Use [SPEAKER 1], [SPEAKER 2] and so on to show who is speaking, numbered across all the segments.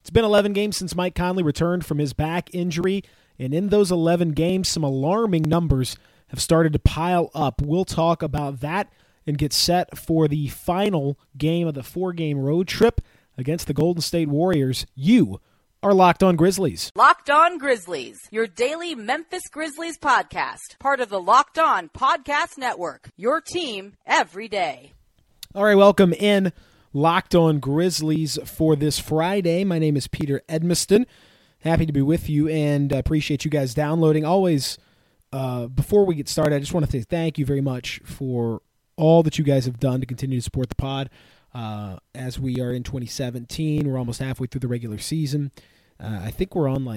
[SPEAKER 1] It's been 11 games since Mike Conley returned from his back injury, and in those 11 games, some alarming numbers have started to pile up. We'll talk about that and get set for the final game of the 4-game road trip against the Golden State Warriors. You are Locked On Grizzlies.
[SPEAKER 2] Locked On Grizzlies, your daily Memphis Grizzlies podcast, part of the Locked On Podcast Network, your team every day.
[SPEAKER 1] All right, welcome in Locked On Grizzlies for this Friday. My name is Peter Edmiston. Happy to be with you and appreciate you guys downloading. Always, before we get started, I just want to say thank you very much for all that you guys have done to continue to support the pod. As we are in 2017, we're almost halfway through the regular season. I think we're on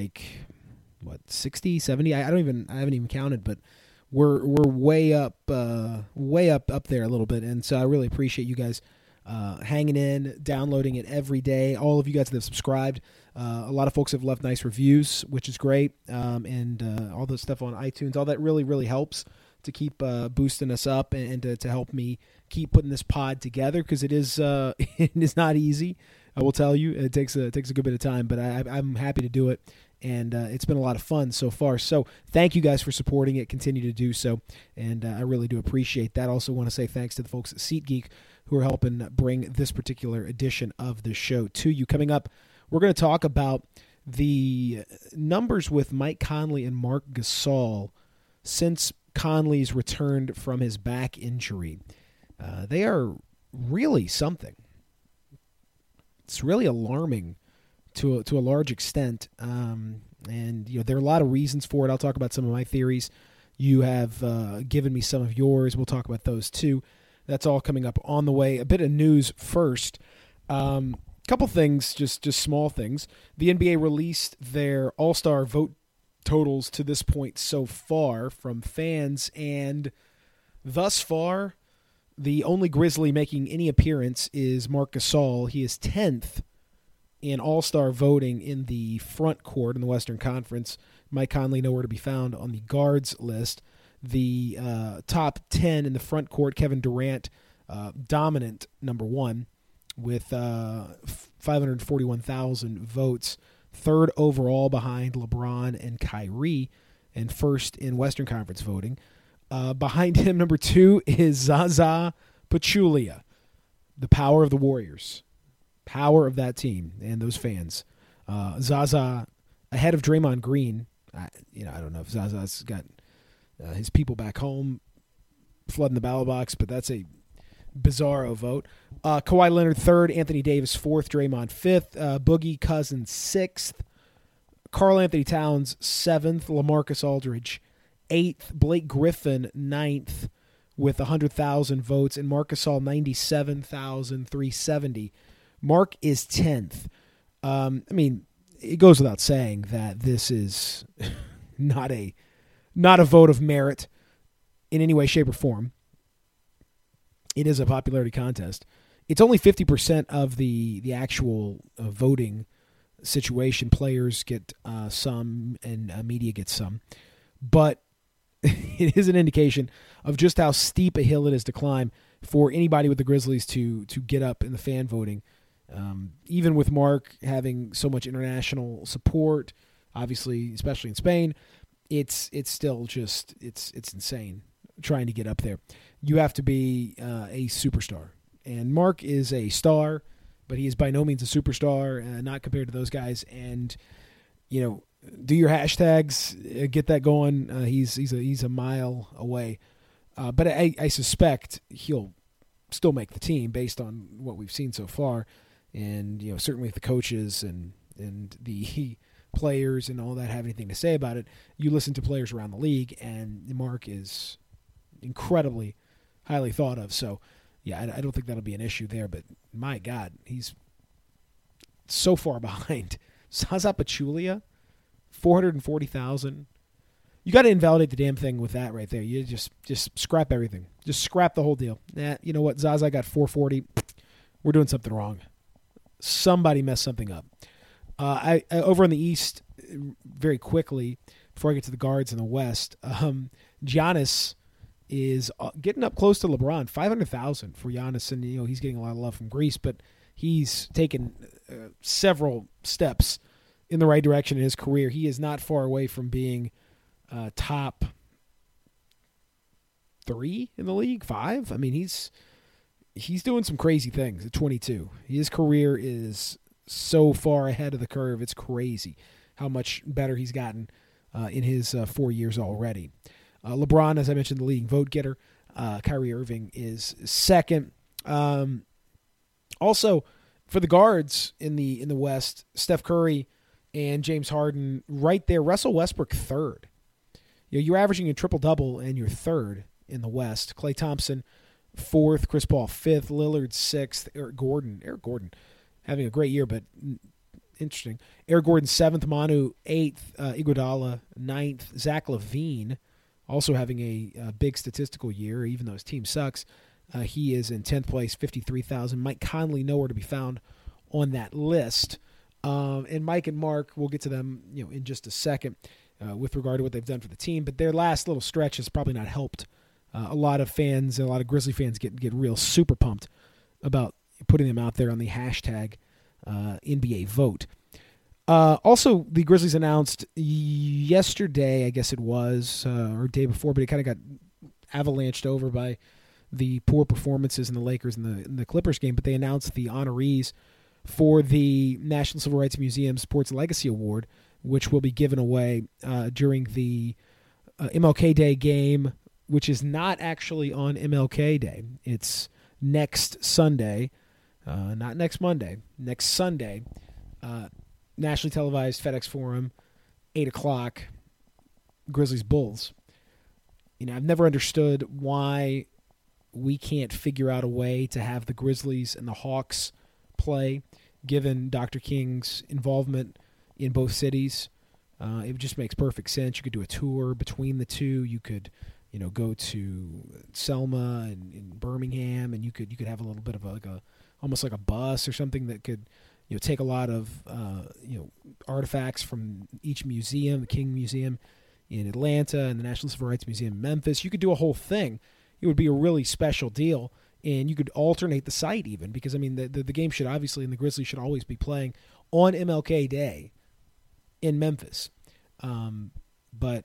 [SPEAKER 1] 60, 70. I haven't even counted, but we're way up there a little bit. And so I really appreciate you guys hanging in, downloading it every day. All of you guys that have subscribed. A lot of folks have left nice reviews, which is great. And all the stuff on iTunes, all that really, really helps to keep boosting us up and to help me keep putting this pod together, because it is it is not easy. I will tell you, it takes a good bit of time, but I'm happy to do it, and it's been a lot of fun so far. So thank you guys for supporting it. Continue to do so, and I really do appreciate that. Also want to say thanks to the folks at SeatGeek who are helping bring this particular edition of the show to you. Coming up, we're going to talk about the numbers with Mike Conley and Marc Gasol since Conley's returned from his back injury. They are really something. It's really alarming to a large extent, and there are a lot of reasons for it. I'll talk about some of my theories. You have given me some of yours. We'll talk about those too. That's all coming up on the way. A bit of news first. Couple things, just small things. The NBA released their All-Star vote totals to this point so far from fans, and thus far, the only Grizzly making any appearance is Marc Gasol. He is 10th in All-Star voting in the front court in the Western Conference. Mike Conley nowhere to be found on the guards list. The top 10 in the front court, Kevin Durant, dominant number 1 with 541,000 votes. Third overall behind LeBron and Kyrie, and first in Western Conference voting. Behind him, number 2 is Zaza Pachulia, the power of the Warriors, power of that team and those fans. Zaza ahead of Draymond Green. I don't know if Zaza's got his people back home flooding the ballot box, but that's a bizarro vote. Kawhi Leonard 3rd, Anthony Davis 4th, Draymond 5th, Boogie Cousins 6th, Karl Anthony Towns 7th, LaMarcus Aldridge 8th, Blake Griffin 9th with 100,000 votes, and Marc Gasol 97,370. Mark is 10th. It goes without saying that this is not a vote of merit in any way, shape, or form. It is a popularity contest. It's only 50% of the actual voting situation. Players get some, and media gets some. But it is an indication of just how steep a hill it is to climb for anybody with the Grizzlies to get up in the fan voting. Even with Mark having so much international support, obviously, especially in Spain, it's still just it's insane trying to get up there. You have to be a superstar, and Mark is a star, but he is by no means a superstar, not compared to those guys. And do your hashtags, get that going. He's a mile away, but I suspect he'll still make the team based on what we've seen so far, and certainly if the coaches and the players and all that have anything to say about it. You listen to players around the league, and Mark is incredibly highly thought of. So, yeah, I don't think that'll be an issue there. But my God, he's so far behind. Zaza Pachulia, 440,000. You got to invalidate the damn thing with that right there. You just scrap everything. Just scrap the whole deal. You know what? Zaza got 440. We're doing something wrong. Somebody messed something up. I over in the East, very quickly, before I get to the guards in the West, Giannis is getting up close to LeBron. 500,000 for Giannis, and he's getting a lot of love from Greece, but he's taken several steps in the right direction in his career. He is not far away from being top 3 in the league, 5. I mean, he's doing some crazy things at 22. His career is so far ahead of the curve. It's crazy how much better he's gotten in his 4 years already. LeBron, as I mentioned, the leading vote getter. Kyrie Irving is second. Also, for the guards in the West, Steph Curry and James Harden right there. Russell Westbrook third. You're averaging a triple-double and you're third in the West. Klay Thompson fourth, Chris Paul fifth, Lillard sixth, Eric Gordon having a great year, but interesting. Eric Gordon seventh, Manu eighth, Iguodala ninth, Zach LaVine also having a big statistical year, even though his team sucks. He is in 10th place, 53,000. Mike Conley nowhere to be found on that list. And Mike and Mark, we'll get to them in just a second with regard to what they've done for the team. But their last little stretch has probably not helped. A lot of fans, a lot of Grizzly fans get real super pumped about putting them out there on the hashtag NBA vote. Also, the Grizzlies announced yesterday, I guess it was, or day before, but it kind of got avalanched over by the poor performances in the Lakers and the Clippers game, but they announced the honorees for the National Civil Rights Museum Sports Legacy Award, which will be given away during the MLK Day game, which is not actually on MLK Day. It's next Sunday, not next Monday, next Sunday, nationally televised FedEx Forum, 8 o'clock, Grizzlies Bulls. I've never understood why we can't figure out a way to have the Grizzlies and the Hawks play, given Dr. King's involvement in both cities. It just makes perfect sense. You could do a tour between the two. You could, go to Selma and in Birmingham, and you could have a little bit of almost like a bus or something that could, take a lot of artifacts from each museum, the King Museum in Atlanta and the National Civil Rights Museum in Memphis. You could do a whole thing. It would be a really special deal, and you could alternate the site even, because the game should obviously, and the Grizzlies should always be playing on MLK Day in Memphis. But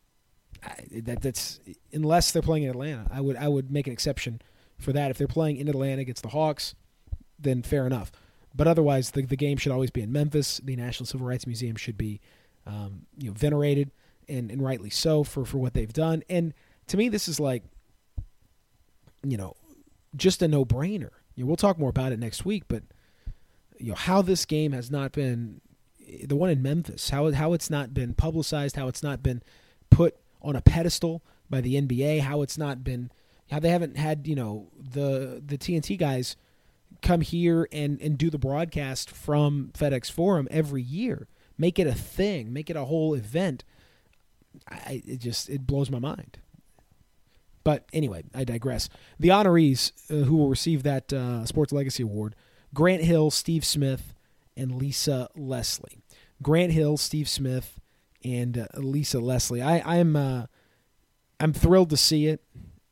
[SPEAKER 1] that's unless they're playing in Atlanta, I would make an exception for that. If they're playing in Atlanta against the Hawks, then fair enough. But otherwise, the game should always be in Memphis. The National Civil Rights Museum should be venerated, and rightly so for what they've done. And to me, this is like, just a no-brainer. We'll talk more about it next week, but how this game has not been, the one in Memphis, how it's not been publicized, how it's not been put on a pedestal by the NBA, how they haven't had the TNT guys come here and do the broadcast from FedEx Forum every year, make it a thing, make it a whole event. It blows my mind. But anyway, I digress. The honorees who will receive that Sports Legacy Award: Grant Hill, Steve Smith, and Lisa Leslie. Grant Hill, Steve Smith, and Lisa Leslie. I'm thrilled to see it.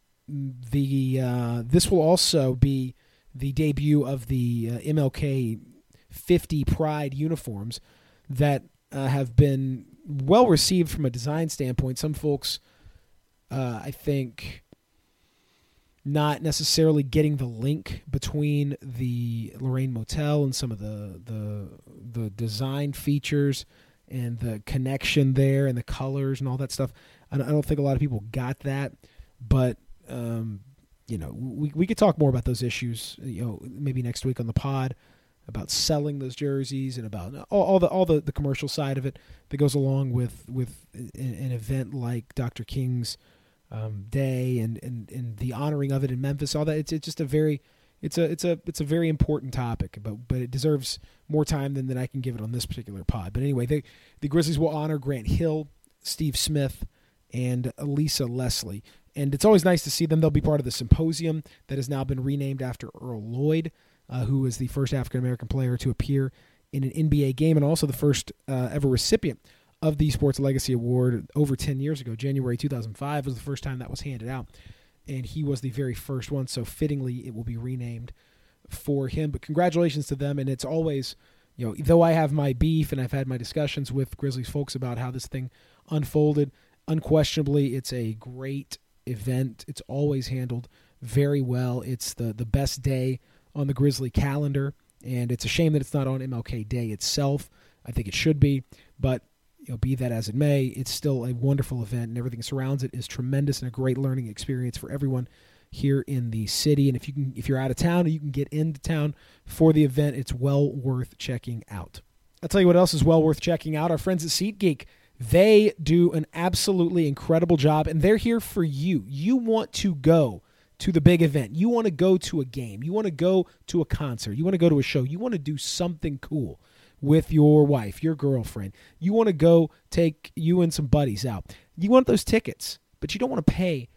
[SPEAKER 1] This will also be the debut of the MLK 50 Pride uniforms that have been well received from a design standpoint. Some folks, I think, not necessarily getting the link between the Lorraine Motel and some of the design features and the connection there and the colors and all that stuff. I don't think a lot of people got that, but we could talk more about those issues, maybe next week on the pod, about selling those jerseys and about all the commercial side of it that goes along with an event like Dr. King's day and the honoring of it in Memphis. All that it's just a very important topic, but it deserves more time than I can give it on this particular pod. But anyway, the Grizzlies will honor Grant Hill, Steve Smith, and Lisa Leslie. And it's always nice to see them. They'll be part of the symposium that has now been renamed after Earl Lloyd, who was the first African-American player to appear in an NBA game and also the first ever recipient of the Sports Legacy Award over 10 years ago. January 2005 was the first time that was handed out, and he was the very first one, so fittingly it will be renamed for him. But congratulations to them, and it's always though I have my beef and I've had my discussions with Grizzlies folks about how this thing unfolded, unquestionably it's a great event. It's always handled very well. It's the best day on the Grizzly calendar, and it's a shame that it's not on MLK Day itself. I think it should be, but be that as it may, it's still a wonderful event, and everything surrounds it is tremendous and a great learning experience for everyone here in the city. And if you're out of town and you can get into town for the event, it's well worth checking out. I'll tell you what else is well worth checking out. Our friends at SeatGeek, they do an absolutely incredible job, and they're here for you. You want to go to the big event. You want to go to a game. You want to go to a concert. You want to go to a show. You want to do something cool with your wife, your girlfriend. You want to go take you and some buddies out. You want those tickets, but you don't want to pay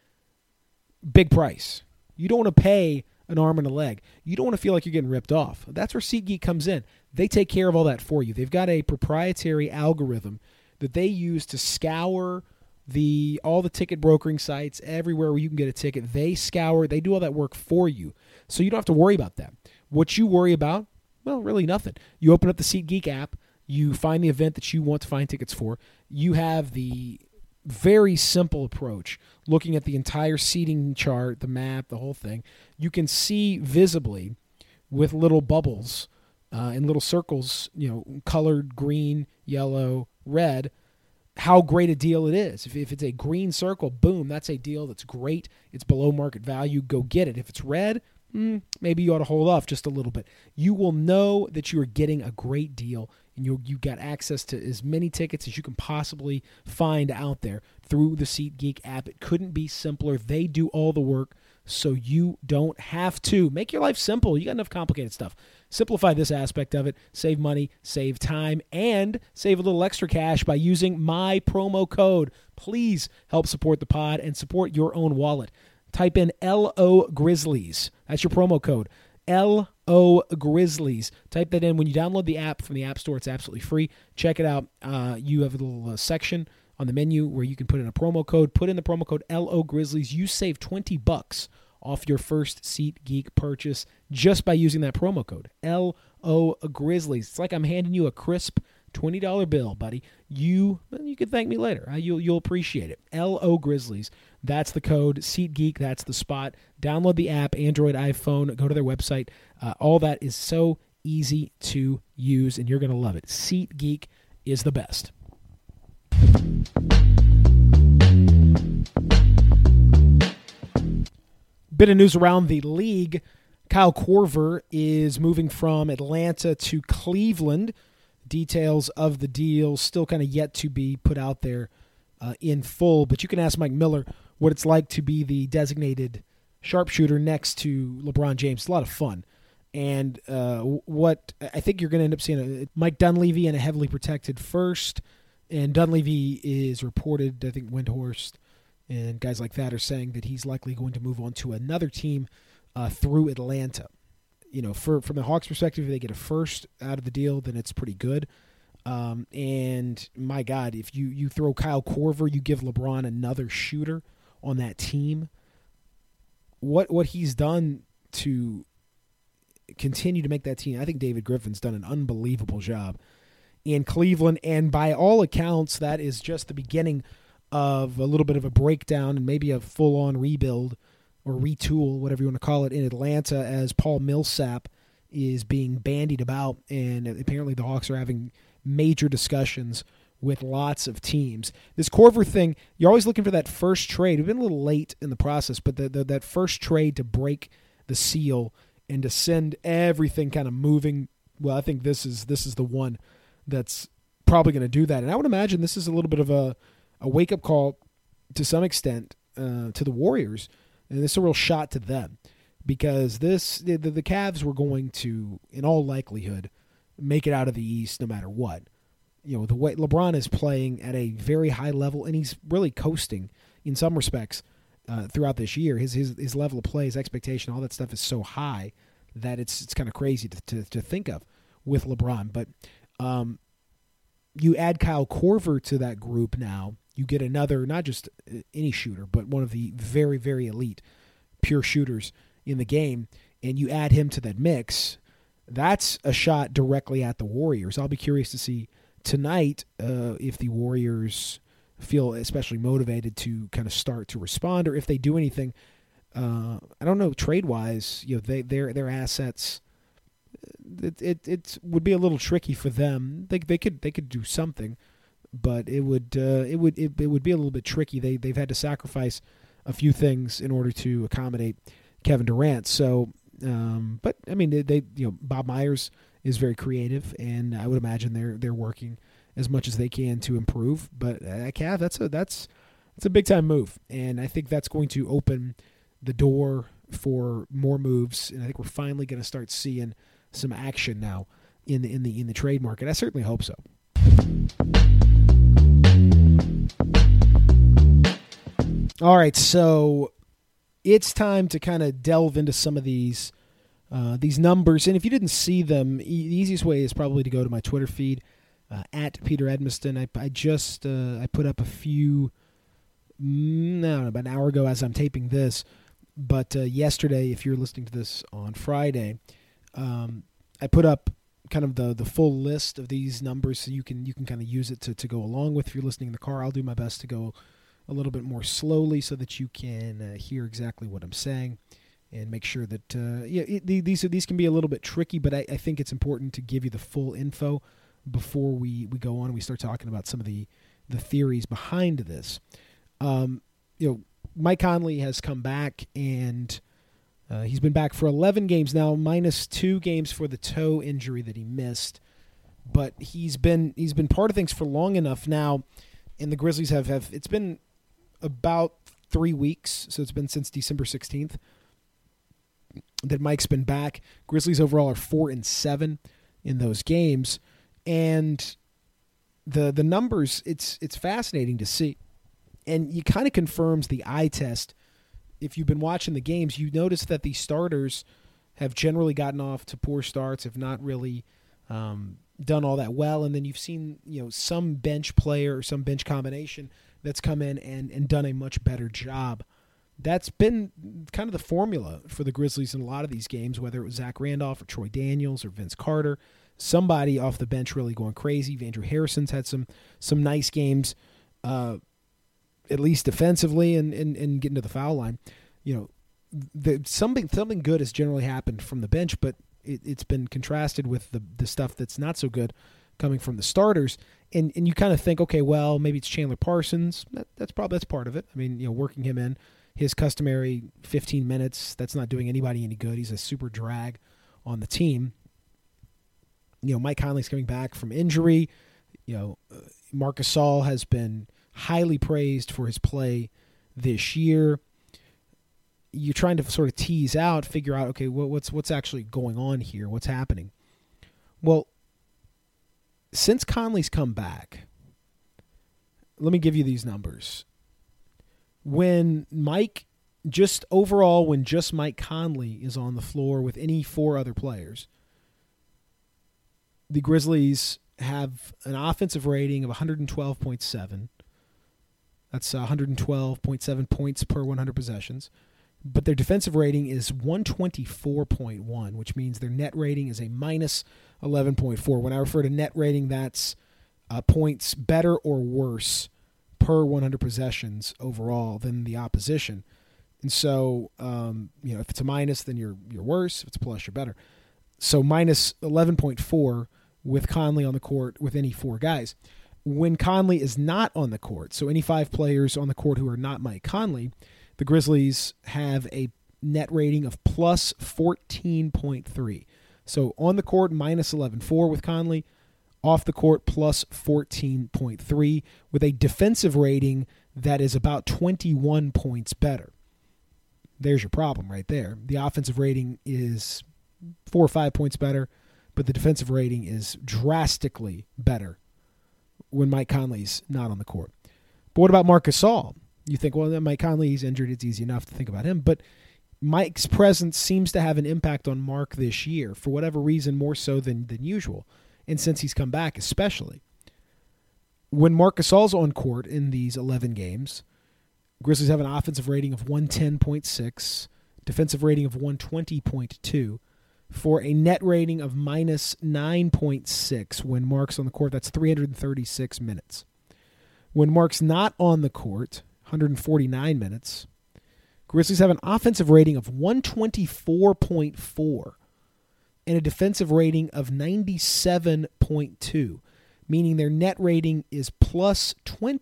[SPEAKER 1] big price. You don't want to pay an arm and a leg. You don't want to feel like you're getting ripped off. That's where SeatGeek comes in. They take care of all that for you. They've got a proprietary algorithm that they use to scour all the ticket brokering sites everywhere where you can get a ticket. They do all that work for you. So you don't have to worry about that. What you worry about, well, really nothing. You open up the SeatGeek app, you find the event that you want to find tickets for. You have the very simple approach, looking at the entire seating chart, the map, the whole thing. You can see visibly with little bubbles and little circles, colored green, yellow, red, how great a deal it is. If it's a green circle, boom, that's a deal that's great. It's below market value. Go get it. If it's red, maybe you ought to hold off just a little bit. You will know that you are getting a great deal, and you got access to as many tickets as you can possibly find out there through the SeatGeek app. It couldn't be simpler. They do all the work, so you don't have to. Make your life simple. You got enough complicated stuff. Simplify this aspect of it. Save money, save time, and save a little extra cash by using my promo code. Please help support the pod and support your own wallet. Type in LO Grizzlies. That's your promo code. LO Grizzlies. Type that in. When you download the app from the App Store, it's absolutely free. Check it out. You have a little section on the menu where you can put in a promo code. Put in the promo code LO Grizzlies. You save $20 off your first SeatGeek purchase just by using that promo code. LO Grizzlies. It's like I'm handing you a crisp $20 bill, buddy. You can thank me later. You'll appreciate it. LO Grizzlies. That's the code. SeatGeek, that's the spot. Download the app, Android, iPhone, go to their website. All that is so easy to use, and you're going to love it. SeatGeek is the best. Bit of news around the league. Kyle Korver is moving from Atlanta to Cleveland. Details of the deal still kind of yet to be put out there in full, but you can ask Mike Miller what it's like to be the designated sharpshooter next to LeBron James. It's a lot of fun. And what I think you're going to end up seeing, Mike Dunleavy in a heavily protected first, and Dunleavy is reported, I think Windhorst and guys like that are saying that he's likely going to move on to another team through Atlanta. From the Hawks' perspective, if they get a first out of the deal, then it's pretty good. And my God, if you throw Kyle Korver, you give LeBron another shooter on that team. What he's done to continue to make that team, I think David Griffin's done an unbelievable job in Cleveland. And by all accounts, that is just the beginning of a little bit of a breakdown and maybe a full-on rebuild or retool, whatever you want to call it, in Atlanta, as Paul Millsap is being bandied about, and apparently the Hawks are having major discussions with lots of teams. This Korver thing, you're always looking for that first trade. We've been a little late in the process, but that first trade to break the seal and to send everything kind of moving, well, I think this is the one that's probably going to do that. And I would imagine this is a little bit of a wake-up call to some extent to the Warriors. And this is a real shot to them, because the Cavs were going to, in all likelihood, make it out of the East no matter what. The way LeBron is playing at a very high level, and he's really coasting in some respects throughout this year. His level of play, his expectation, all that stuff is so high that it's kind of crazy to think of with LeBron. But you add Kyle Korver to that group now. You get another, not just any shooter, but one of the very, very elite pure shooters in the game, and you add him to that mix. that's a shot directly at the Warriors. I'll be curious to see tonight if the Warriors feel especially motivated to kind of start to respond, or if they do anything. I don't know, trade-wise, their assets. It would be a little tricky for them. They could do something, but it would be a little bit tricky. They've had to sacrifice a few things in order to accommodate Kevin Durant. So, but I mean, Bob Myers is very creative, and I would imagine they're working as much as they can to improve. But Cav, that's a big time move, and I think that's going to open the door for more moves. And I think we're finally going to start seeing some action now in the trade market. I certainly hope so. All right, so it's time to kind of delve into some of these numbers. And if you didn't see them, the easiest way is probably to go to my Twitter feed at Peter Edmiston. I put up a few, about an hour ago as I'm taping this. But yesterday, if you're listening to this on Friday, I put up kind of the full list of these numbers, so you can kind of use it to go along with. If you're listening in the car, I'll do my best to go a little bit more slowly so that you can hear exactly what I'm saying, and make sure that these can be a little bit tricky, but I think it's important to give you the full info before we go on and we start talking about some of the theories behind this. Mike Conley has come back, and he's been back for 11 games now, minus 2 games for the toe injury that he missed. But he's been part of things for long enough now, and the Grizzlies have it's been about 3 weeks, so it's been since December 16th that Mike's been back. Grizzlies overall are 4-7 in those games, and the numbers, it's fascinating to see. And it kind of confirms the eye test. If you've been watching the games, you notice that the starters have generally gotten off to poor starts, have not really done all that well. And then you've seen some bench player or some bench combination that's come in and done a much better job. That's been kind of the formula for the Grizzlies in a lot of these games, whether it was Zach Randolph or Troy Daniels or Vince Carter. Somebody off the bench really going crazy. Andrew Harrison's had some nice games, at least defensively and getting to the foul line. Something good has generally happened from the bench, but it's been contrasted with the stuff that's not so good coming from the starters. And you kind of think, okay, well, maybe it's Chandler Parsons. That's part of it. I mean, working him in his customary 15 minutes, that's not doing anybody any good. He's a super drag on the team. Mike Conley's coming back from injury. Marc Gasol has been highly praised for his play this year. You're trying to sort of figure out, okay, what's actually going on here? What's happening? Well, since Conley's come back, let me give you these numbers. When just Mike Conley is on the floor with any 4 other players, the Grizzlies have an offensive rating of 112.7. That's 112.7 points per 100 possessions. But their defensive rating is 124.1, which means their net rating is a minus 11.4. When I refer to net rating, that's points better or worse per 100 possessions overall than the opposition. And so, if it's a minus, then you're worse. If it's a plus, you're better. So minus 11.4 with Conley on the court with any 4 guys. When Conley is not on the court, so any 5 players on the court who are not Mike Conley, the Grizzlies have a net rating of plus 14.3. So on the court, minus 11.4 with Conley. Off the court, plus 14.3 with a defensive rating that is about 21 points better. There's your problem right there. The offensive rating is 4 or 5 points better, but the defensive rating is drastically better when Mike Conley's not on the court. But what about Marc Gasol? You think, well, Mike Conley's injured. It's easy enough to think about him. But Mike's presence seems to have an impact on Marc this year, for whatever reason, more so than usual. And since he's come back especially. When Marc Gasol's on court in these 11 games, Grizzlies have an offensive rating of 110.6, defensive rating of 120.2, for a net rating of minus 9.6 when Mark's on the court. That's 336 minutes. When Mark's not on the court, 149 minutes, Grizzlies have an offensive rating of 124.4 and a defensive rating of 97.2, meaning their net rating is plus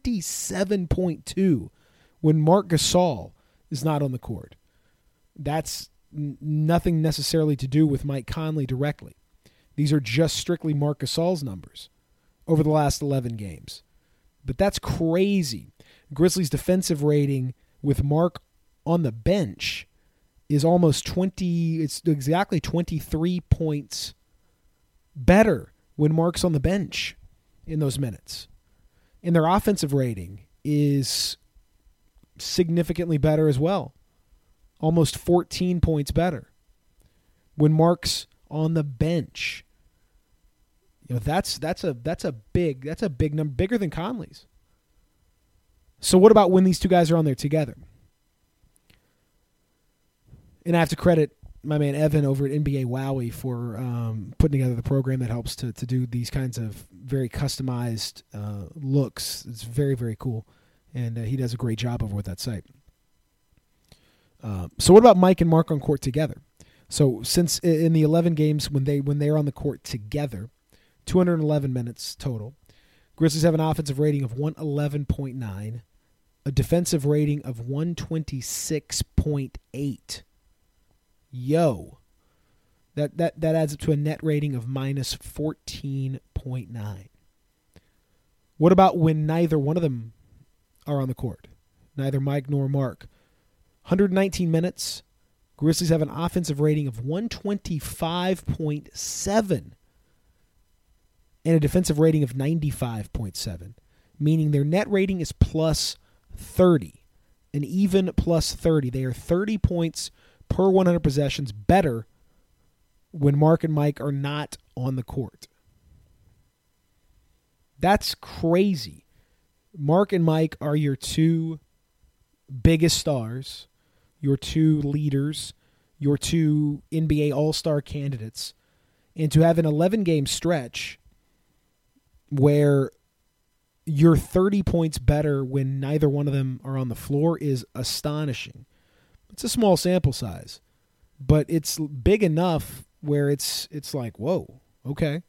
[SPEAKER 1] 27.2 when Marc Gasol is not on the court. That's nothing necessarily to do with Mike Conley directly. These are just strictly Marc Gasol's numbers over the last 11 games. But that's crazy. Grizzlies' defensive rating with Mark on the bench is almost 20, it's exactly 23 points better when Mark's on the bench in those minutes. And their offensive rating is significantly better as well. Almost 14 points better when Mark's on the bench. You know, that's a big number, bigger than Conley's. So what about when these two guys are on there together? And I have to credit my man Evan over at NBA Wowie for putting together the program that helps to do these kinds of very customized looks. It's very, very cool, and he does a great job over with that site. So what about Mike and Mark on court together? So since in the 11 games when they're on the court together, 211 minutes total, Grizzlies have an offensive rating of 111.9, a defensive rating of 126.8. Yo, that adds up to a net rating of minus 14.9. What about when neither one of them are on the court? Neither Mike nor Mark. 119 minutes. Grizzlies have an offensive rating of 125.7 and a defensive rating of 95.7, meaning their net rating is plus 30, an even plus 30. They are 30 points per 100 possessions better when Mark and Mike are not on the court. That's crazy. Mark and Mike are your two biggest stars, your two leaders, your two NBA All-Star candidates, and to have an 11-game stretch where you're 30 points better when neither one of them are on the floor is astonishing. It's a small sample size, but it's big enough where it's like, whoa, okay.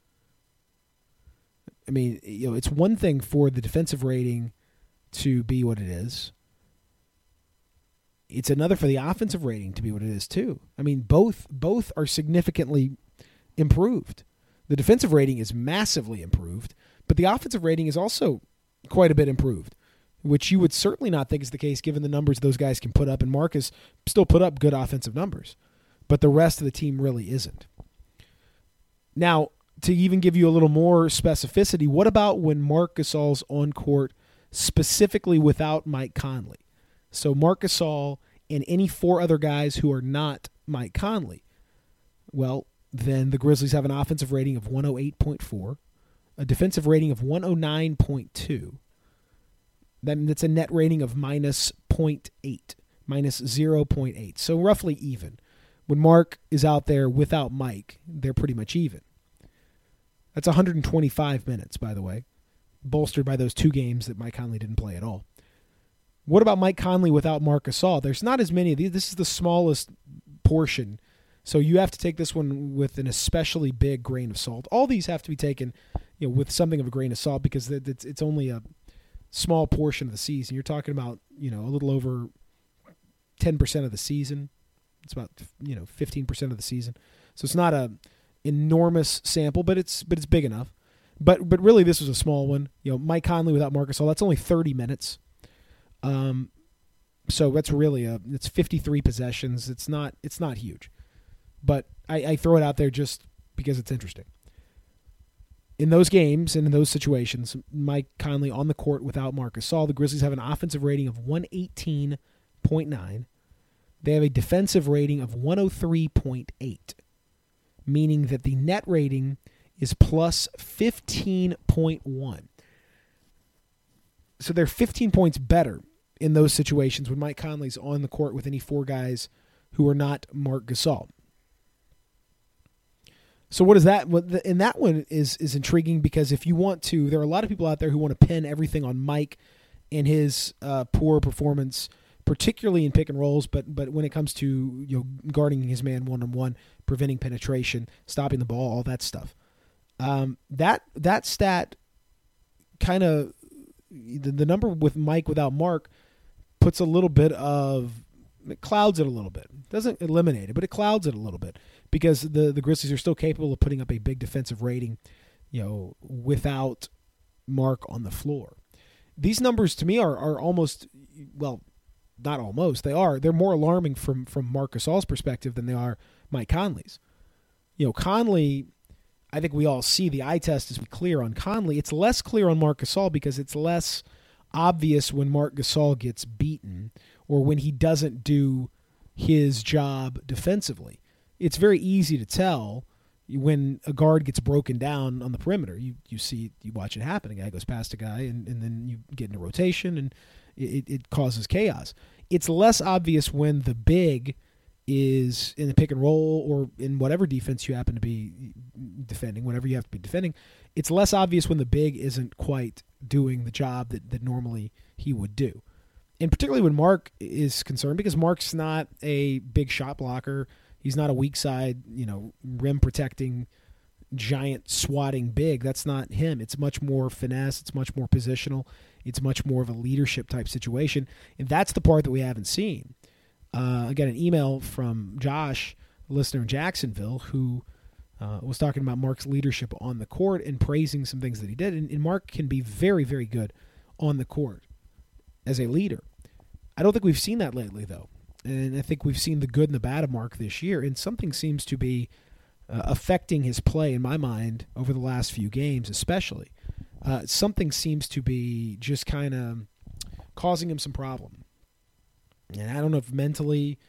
[SPEAKER 1] I mean, you know, it's one thing for the defensive rating to be what it is. It's another for the offensive rating to be what it is too. I mean, both are significantly improved. The defensive rating is massively improved, but the offensive rating is also quite a bit improved, which you would certainly not think is the case given the numbers those guys can put up. And Marcus still put up good offensive numbers, but the rest of the team really isn't. Now, to even give you a little more specificity, what about when Marc Gasol's on court specifically without Mike Conley? So Marc Gasol and any four other guys who are not Mike Conley. Well, then the Grizzlies have an offensive rating of 108.4, a defensive rating of 109.2. That's a net rating of minus 0.8, minus 0.8. So roughly even. When Mark is out there without Mike, they're pretty much even. That's 125 minutes, by the way, bolstered by those two games that Mike Conley didn't play at all. What about Mike Conley without Marc Gasol? There's not as many of these. This is the smallest portion, so you have to take this one with an especially big grain of salt. All these have to be taken, you know, with something of a grain of salt because it's only a small portion of the season. You're talking about, you know, a little over 10% of the season. It's about, you know, 15% of the season. So it's not a enormous sample, but it's big enough. But really, this was a small one. You know, Mike Conley without Marc Gasol, that's only 30 minutes. So that's really it's 53 possessions. It's not huge, but I throw it out there just because it's interesting. In those games and in those situations, Mike Conley on the court without Marc Gasol, the Grizzlies have an offensive rating of 118.9. They have a defensive rating of 103.8, meaning that the net rating is plus 15.1. So they're 15 points better in those situations when Mike Conley's on the court with any four guys who are not Marc Gasol. So what is that? And that one is intriguing because if you want to, there are a lot of people out there who want to pin everything on Mike and his poor performance, particularly in pick and rolls. But when it comes to guarding his man 1-on-1, preventing penetration, stopping the ball, all that stuff, that stat kind of the number with Mike without Mark puts a little bit of it clouds it a little bit. Doesn't eliminate it, but it clouds it a little bit because the Grizzlies are still capable of putting up a big defensive rating, without Mark on the floor. These numbers to me are almost, well, not almost, they're more alarming from Marc Gasol's perspective than they are Mike Conley's. Conley, I think we all see the eye test is clear on Conley. It's less clear on Marc Gasol because it's less obvious when Marc Gasol gets beaten or when he doesn't do his job defensively. It's very easy to tell when a guard gets broken down on the perimeter. You watch it happen. A guy goes past a guy, and then you get into rotation, and it causes chaos. It's less obvious when the big is in the pick and roll or in whatever defense you happen to be defending, whatever you have to be defending. It's less obvious when the big isn't quite doing the job that normally he would do. And particularly when Mark is concerned, because Mark's not a big shot blocker. He's not a weak side, rim protecting, giant swatting big. That's not him. It's much more finesse. It's much more positional. It's much more of a leadership type situation. And that's the part that we haven't seen. I got an email from Josh, a listener in Jacksonville, who was talking about Mark's leadership on the court and praising some things that he did. And Mark can be very, very good on the court as a leader. I don't think we've seen that lately, though. And I think we've seen the good and the bad of Mark this year. And something seems to be affecting his play, in my mind, over the last few games especially. Something seems to be just kind of causing him some problem. And I don't know if mentally,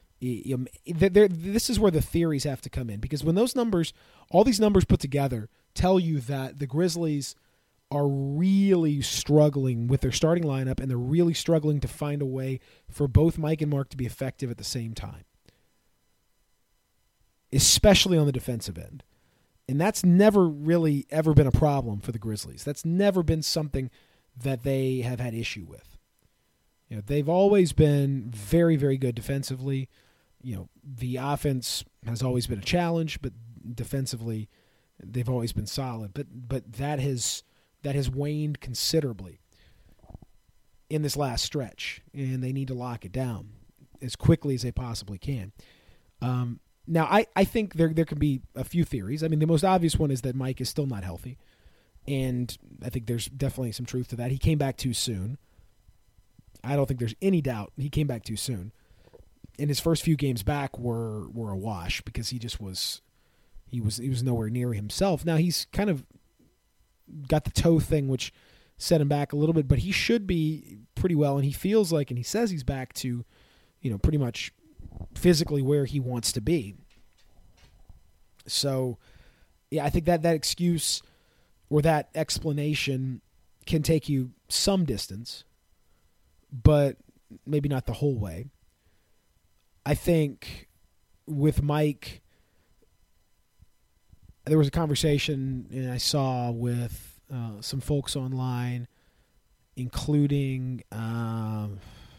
[SPEAKER 1] this is where the theories have to come in. Because when those numbers, all these numbers put together, tell you that the Grizzlies are really struggling with their starting lineup, and they're really struggling to find a way for both Mike and Mark to be effective at the same time, especially on the defensive end. And that's never really ever been a problem for the Grizzlies. That's never been something that they have had issue with. They've always been very, very good defensively. The offense has always been a challenge, but defensively, they've always been solid. But that has waned considerably in this last stretch, and they need to lock it down as quickly as they possibly can. Now, I think there can be a few theories. I mean, the most obvious one is that Mike is still not healthy, and I think there's definitely some truth to that. He came back too soon. I don't think there's any doubt he came back too soon. And his first few games back were a wash because he was nowhere near himself. Now, he's kind of got the toe thing, which set him back a little bit, but he should be pretty well, and he feels like, and he says he's back to, pretty much physically where he wants to be. So, yeah, I think that excuse or that explanation can take you some distance, but maybe not the whole way. I think with Mike, there was a conversation I saw with some folks online, including Matt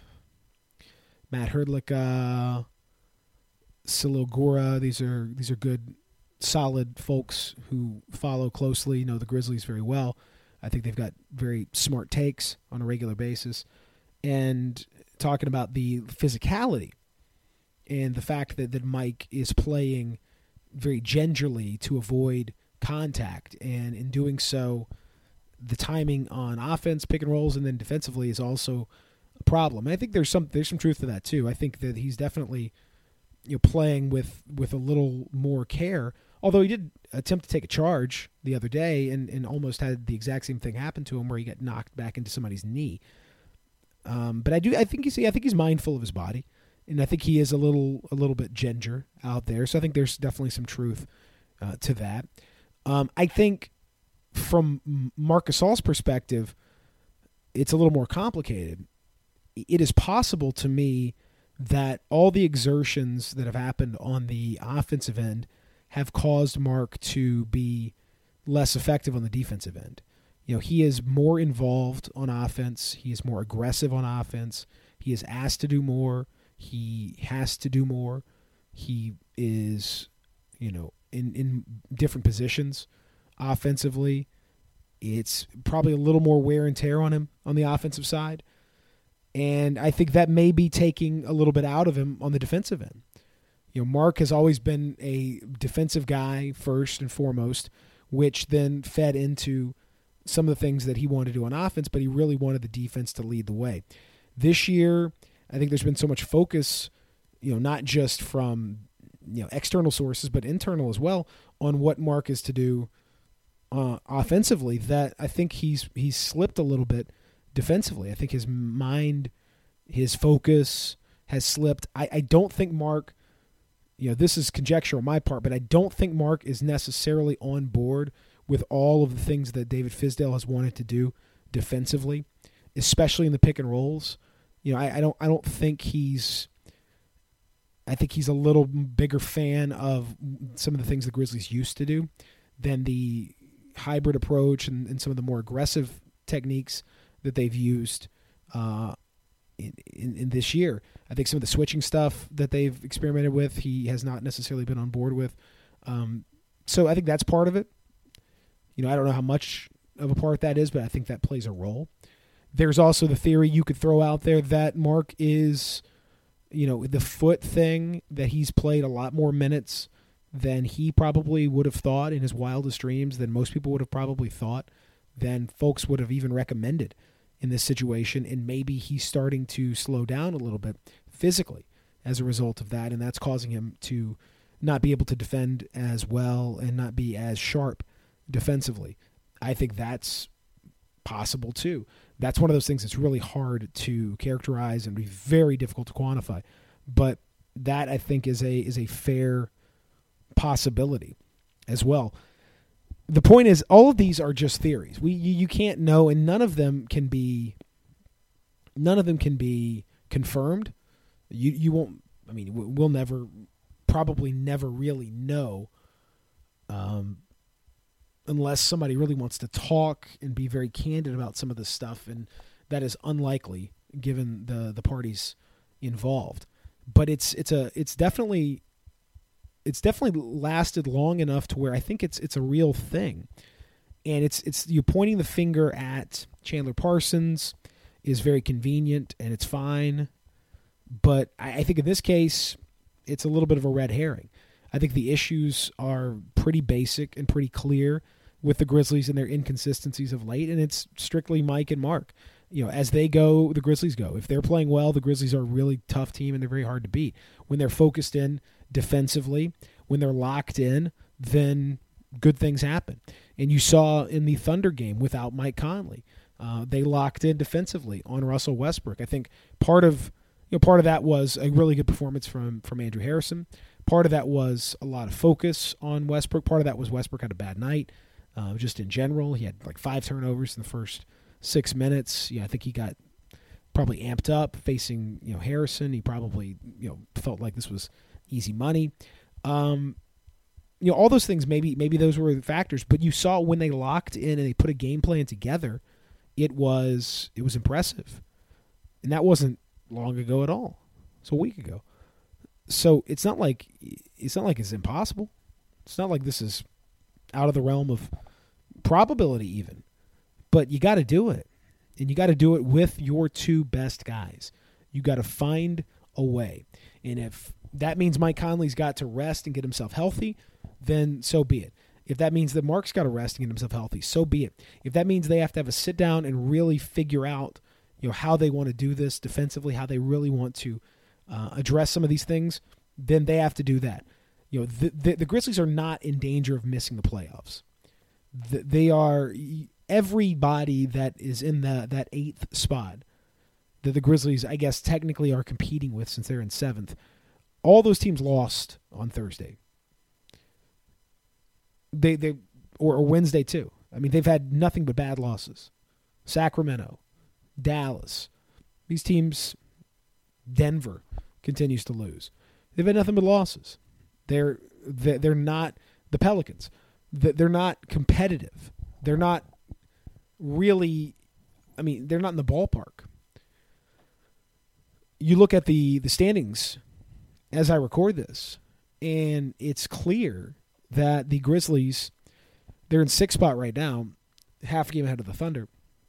[SPEAKER 1] Hrdlicka, Salil Gora. These are good, solid folks who follow closely, know the Grizzlies very well. I think they've got very smart takes on a regular basis, and talking about the physicality and the fact that Mike is playing very gingerly to avoid contact, and in doing so, the timing on offense, pick and rolls, and then defensively is also a problem. And I think there's some truth to that too. I think that he's definitely playing with a little more care. Although he did attempt to take a charge the other day and almost had the exact same thing happen to him where he got knocked back into somebody's knee. But I think he's mindful of his body. And I think he is a little bit ginger out there. So I think there's definitely some truth to that. I think from Marc Gasol's perspective, it's a little more complicated. It is possible to me that all the exertions that have happened on the offensive end have caused Mark to be less effective on the defensive end. He is more involved on offense. He is more aggressive on offense. He is asked to do more. He has to do more. He is, in different positions offensively. It's probably a little more wear and tear on him on the offensive side. And I think that may be taking a little bit out of him on the defensive end. Mark has always been a defensive guy first and foremost, which then fed into some of the things that he wanted to do on offense, but he really wanted the defense to lead the way. This year, I think there's been so much focus, not just from external sources, but internal as well, on what Mark is to do offensively, that I think he's slipped a little bit defensively. I think his mind, his focus has slipped. I don't think Mark, this is conjecture on my part, but I don't think Mark is necessarily on board with all of the things that David Fizdale has wanted to do defensively, especially in the pick and rolls. I don't think he's. I think he's a little bigger fan of some of the things the Grizzlies used to do than the hybrid approach and some of the more aggressive techniques that they've used in this year. I think some of the switching stuff that they've experimented with, he has not necessarily been on board with. So I think that's part of it. I don't know how much of a part that is, but I think that plays a role. There's also the theory you could throw out there that Mark is, the foot thing, that he's played a lot more minutes than he probably would have thought in his wildest dreams, than most people would have probably thought, than folks would have even recommended in this situation. And maybe he's starting to slow down a little bit physically as a result of that, and that's causing him to not be able to defend as well and not be as sharp defensively. I think that's possible too. That's one of those things that's really hard to characterize and be very difficult to quantify. But that, I think, is a fair possibility as well. The point is, all of these are just theories. You can't know, and none of them can be confirmed. You won't. I mean, we'll probably never really know, unless somebody really wants to talk and be very candid about some of this stuff, and that is unlikely given the parties involved. But it's definitely lasted long enough to where I think it's a real thing. And it's you pointing the finger at Chandler Parsons is very convenient, and it's fine. But I think in this case, it's a little bit of a red herring. I think the issues are pretty basic and pretty clear with the Grizzlies and their inconsistencies of late, and it's strictly Mike and Mark. As they go, the Grizzlies go. If they're playing well, the Grizzlies are a really tough team, and they're very hard to beat. When they're focused in defensively, when they're locked in, then good things happen. And you saw in the Thunder game without Mike Conley, they locked in defensively on Russell Westbrook. I think part of that was a really good performance from Andrew Harrison. Part of that was a lot of focus on Westbrook. Part of that was Westbrook had a bad night. Just in general, he had like 5 turnovers in the first 6 minutes. I think he got probably amped up facing Harrison. He probably felt like this was easy money. All those things, maybe those were the factors. But you saw when they locked in and they put a game plan together, it was impressive, and that wasn't long ago at all. It's a week ago. So it's not like it's impossible. It's not like this is out of the realm of probability even. But you got to do it. And you got to do it with your 2 best guys. You got to find a way. And if that means Mike Conley's got to rest and get himself healthy, then so be it. If that means that Mark's got to rest and get himself healthy, so be it. If that means they have to have a sit down and really figure out how they want to do this defensively, how they really want to address some of these things, then they have to do that. The Grizzlies are not in danger of missing the playoffs. They are everybody that is in that 8th spot that the Grizzlies, I guess, technically are competing with since they're in 7th. All those teams lost on Thursday. Or Wednesday too. I mean, they've had nothing but bad losses. Sacramento, Dallas, these teams. Denver continues to lose. They've had nothing but losses. They're They're not the Pelicans. They're not competitive. They're not really, they're not in the ballpark. You look at the standings as I record this, and it's clear that the Grizzlies, they're in 6th spot right now, half a game ahead of the Thunder,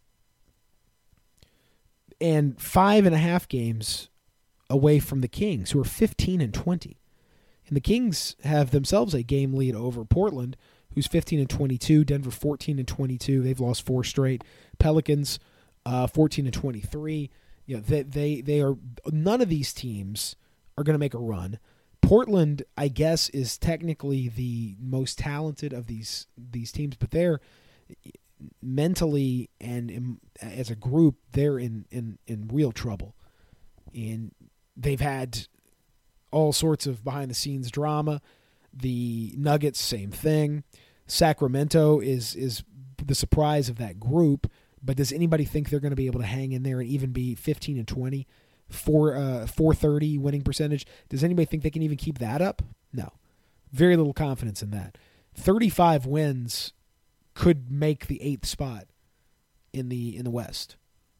[SPEAKER 1] and 5.5 games away from the Kings, who are 15-20. And the Kings have themselves a game lead over Portland, who's 15-22. Denver 14-22. They've lost 4 straight. Pelicans 14-23. They are, none of these teams are going to make a run. Portland, I guess, is technically the most talented of these teams, but they're mentally and as a group, they're in real trouble. And they've had all sorts of behind-the-scenes drama. The Nuggets, same thing. Sacramento is the surprise of that group, but does anybody think they're going to be able to hang in there and even be 15-20, 430 winning percentage? Does anybody think they can even keep that up? No. Very little confidence in that. 35 wins could make the 8th spot in the West.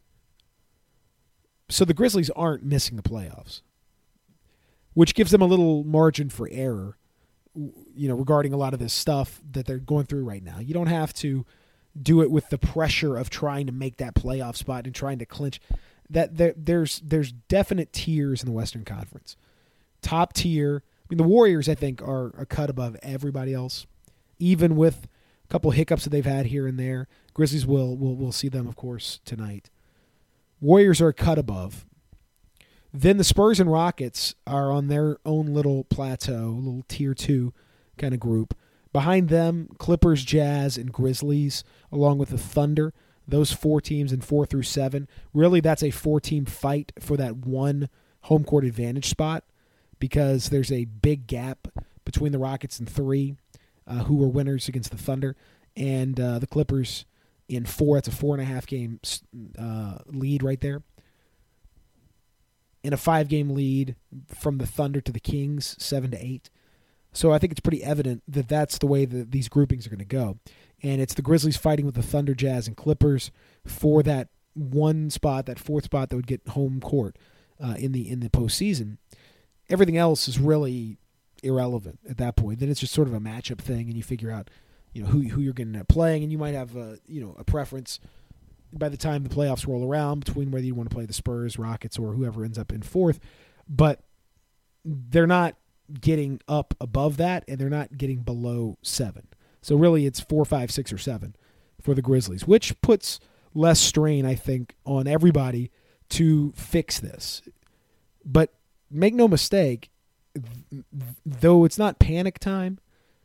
[SPEAKER 1] So the Grizzlies aren't missing the playoffs, which gives them a little margin for error, regarding a lot of this stuff that they're going through right now. You don't have to do it with the pressure of trying to make that playoff spot and trying to clinch. That there's definite tiers in the Western Conference. Top tier, the Warriors, I think, are a cut above everybody else, even with a couple hiccups that they've had here and there. Grizzlies will see them, of course, tonight. Warriors are a cut above. Then the Spurs and Rockets are on their own little plateau, little tier 2 kind of group. Behind them, Clippers, Jazz, and Grizzlies, along with the Thunder. Those 4 teams in 4 through 7. Really, that's a 4-team fight for that one home court advantage spot, because there's a big gap between the Rockets in 3, who were winners against the Thunder, and the Clippers in 4. That's a 4.5 game lead right there. And a 5-game lead from the Thunder to the Kings, 7-8. So I think it's pretty evident that that's the way that these groupings are going to go. And it's the Grizzlies fighting with the Thunder, Jazz, and Clippers for that one spot, that 4th spot that would get home court in the postseason. Everything else is really irrelevant at that point. Then it's just sort of a matchup thing, and you figure out who you're going to end up playing, and you might have a preference by the time the playoffs roll around between whether you want to play the Spurs, Rockets, or whoever ends up in 4th. But they're not getting up above that, and they're not getting below 7. So really it's 4, 5, 6, or 7 for the Grizzlies, which puts less strain, I think, on everybody to fix this. But make no mistake, though it's not panic time,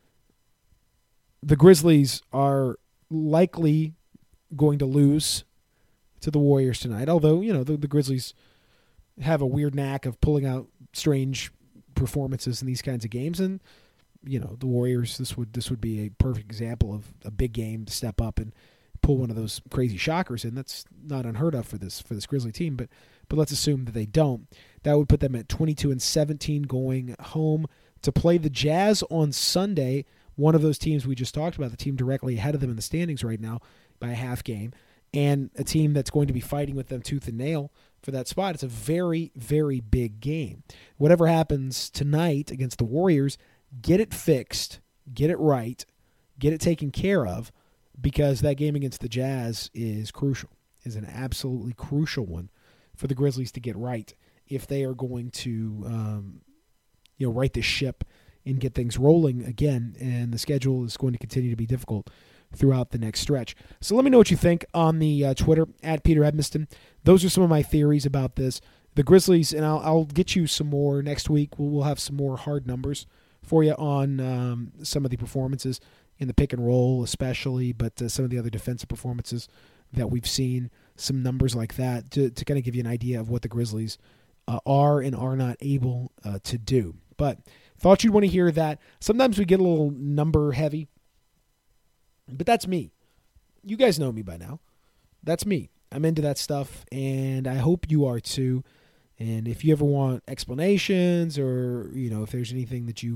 [SPEAKER 1] the Grizzlies are likely going to lose to the Warriors tonight. Although, the Grizzlies have a weird knack of pulling out strange performances in these kinds of games, and the Warriors, this would be a perfect example of a big game to step up and pull one of those crazy shockers, and that's not unheard of for this Grizzly team. But let's assume that they don't. That would put them at 22-17 going home to play the Jazz on Sunday. One of those teams we just talked about, the team directly ahead of them in the standings right now by a half game, and a team that's going to be fighting with them tooth and nail for that spot. It's a very, very big game. Whatever happens tonight against the Warriors, get it fixed, get it right, get it taken care of, because that game against the Jazz is crucial, is an absolutely crucial one for the Grizzlies to get right if they are going to right the ship and get things rolling again. And the schedule is going to continue to be difficult throughout the next stretch. So let me know what you think on the Twitter at Peter Edmiston. Those are some of my theories about this. The Grizzlies, and I'll get you some more next week. We'll have some more hard numbers for you on some of the performances in the pick and roll especially, but some of the other defensive performances that we've seen, some numbers like that to kind of give you an idea of what the Grizzlies are and are not able to do. But thought you'd want to hear that. Sometimes we get a little number heavy, but that's me. You guys know me by now. That's me. I'm into that stuff, and I hope you are too. And if you ever want explanations, or if there's anything that you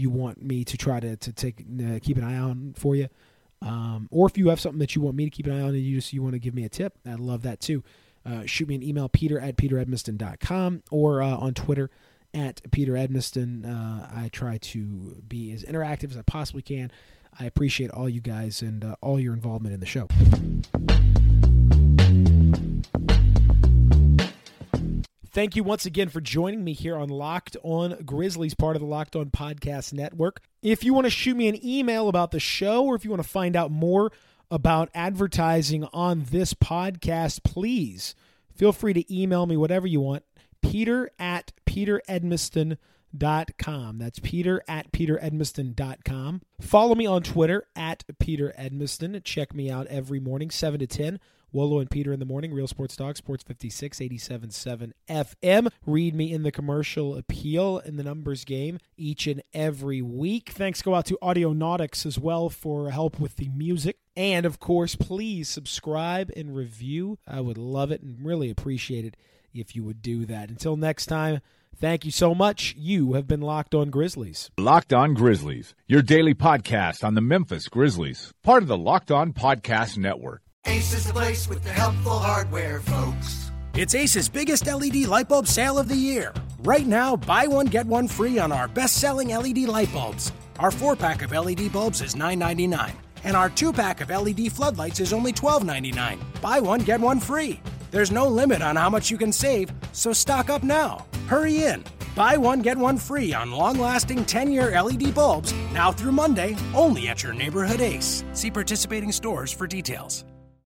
[SPEAKER 1] you want me to try to keep an eye on for you. Or if you have something that you want me to keep an eye on and you want to give me a tip, I'd love that too. Shoot me an email, peter@peteredmiston.com, or on Twitter @PeterEdmiston. I try to be as interactive as I possibly can. I appreciate all you guys and all your involvement in the show. Thank you once again for joining me here on Locked On Grizzlies, part of the Locked On Podcast Network. If you want to shoot me an email about the show, or if you want to find out more about advertising on this podcast, please feel free to email me whatever you want. Peter@PeterEdmiston.com. That's Peter@PeterEdmiston.com. Follow me on Twitter @PeterEdmiston. Check me out every morning, 7 to 10. Wolo and Peter in the morning, Real Sports Dog, Sports 56, 87.7 FM. Read me in the commercial appeal in the numbers game each and every week. Thanks go out to Audionautics as well for help with the music. And, of course, please subscribe and review. I would love it and really appreciate it if you would do that. Until next time, thank you so much. You have been Locked On Grizzlies.
[SPEAKER 3] Locked On Grizzlies, your daily podcast on the Memphis Grizzlies, part of the Locked On Podcast Network.
[SPEAKER 4] Ace is the place with the helpful hardware, folks.
[SPEAKER 5] It's Ace's biggest LED light bulb sale of the year. Right now, buy one, get one free on our best-selling LED light bulbs. Our 4-pack of LED bulbs is $9.99, and our 2-pack of LED floodlights is only $12.99. Buy one, get one free. There's no limit on how much you can save, so stock up now. Hurry in. Buy one, get one free on long-lasting 10-year LED bulbs now through Monday, only at your neighborhood Ace. See participating stores for details.